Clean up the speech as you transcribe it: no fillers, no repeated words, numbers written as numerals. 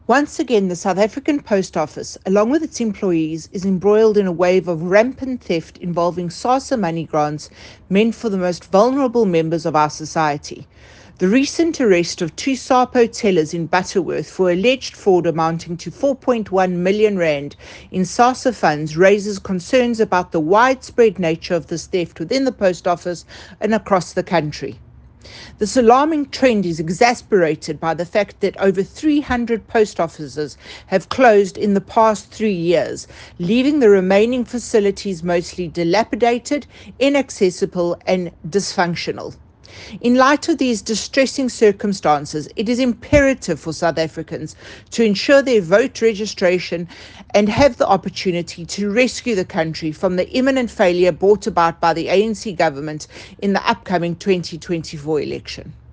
Once again, the South African Post Office, along with its employees, is embroiled in a wave of rampant theft involving SASSA money grants meant for the most vulnerable members of our society. The recent arrest of two SAPO tellers in Butterworth for alleged fraud amounting to 4.1 million rand in SASSA funds raises concerns about the widespread nature of this theft within the Post Office and across the country. This alarming trend is exacerbated by the fact that over 300 post offices have closed in the past 3 years, leaving the remaining facilities mostly dilapidated, inaccessible, and dysfunctional. In light of these distressing circumstances, it is imperative for South Africans to ensure their vote registration and have the opportunity to rescue the country from the imminent failure brought about by the ANC government in the upcoming 2024 election.